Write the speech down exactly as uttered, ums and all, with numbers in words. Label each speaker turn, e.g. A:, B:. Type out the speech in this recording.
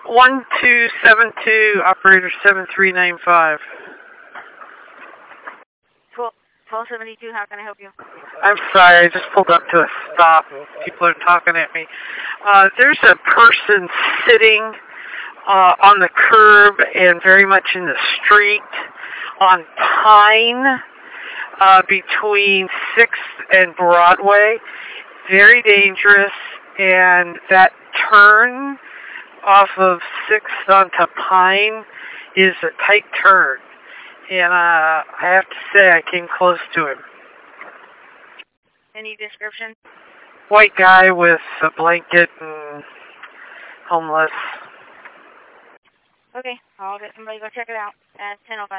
A: one two seven two, operator seven three nine five.
B: twelve seventy-two, how can I help you?
A: I'm sorry, I just pulled up to a stop. People are talking at me. Uh, there's a person sitting uh, on the curb and very much in the street on Pine uh, between sixth and Broadway. Very dangerous, and that turn off of sixth onto Pine is a tight turn. And uh, I have to say, I came close to him.
B: Any description?
A: White guy with a blanket and homeless.
B: Okay, I'll get somebody to go check it out at ten oh five.